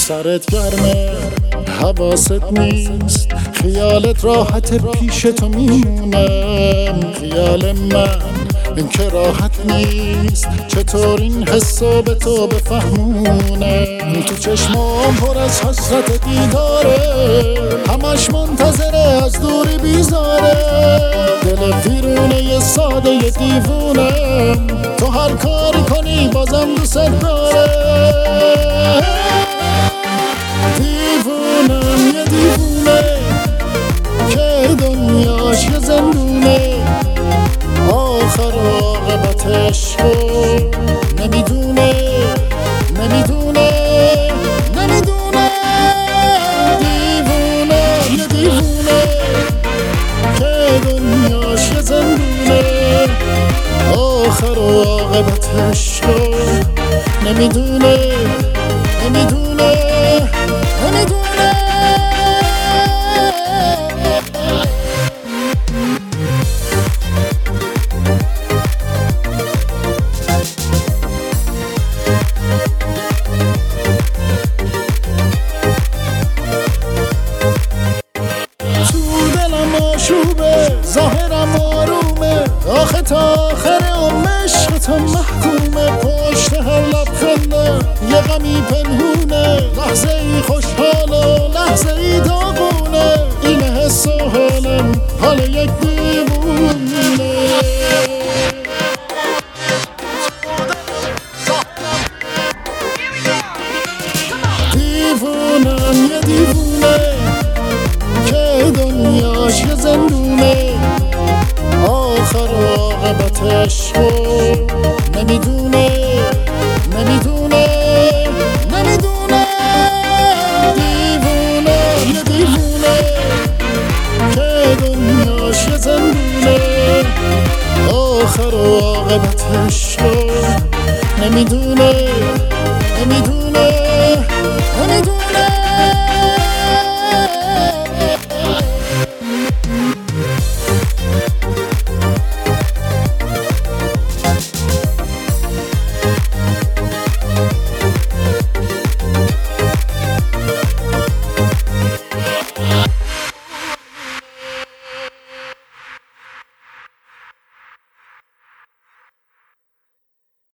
سرت گرمه حواست نیست، خیالت راحت پیش تو میمونم. خیال من این که راحت نیست، چطور این حسو به تو بفهمونم. تو چشمام پر از حسرت دیداره، همش منتظره از دوری بیزاره. دل ویرونه یه ساده یه دیوونم، تو هر کاری کنی بازم دوست داره. دیوونم یه دیوونه که دنیاش یه زندونه، آخر عاقبتش رو نمیدونه. دیوونه یه دیوونه که دنیاش یه زندونه، آخر عاقبتش رو نمیدونه. ظاهرم آرومه، آخه تا آخر عشق تو محکومه. پشت هر لبخندم یه غمی پنهونه، لحظه ای خوشحال و لحظه ای داغونه. این حس و حالم حال یک دیوونه. دیوونم یه دیوونه که دنیاش یه زندونه، آخر عاقبتش رو نمیدونه. دیوونه یه دیوونه که دنیاش یه زندونه، آخر عاقبتش رو نمیدونه.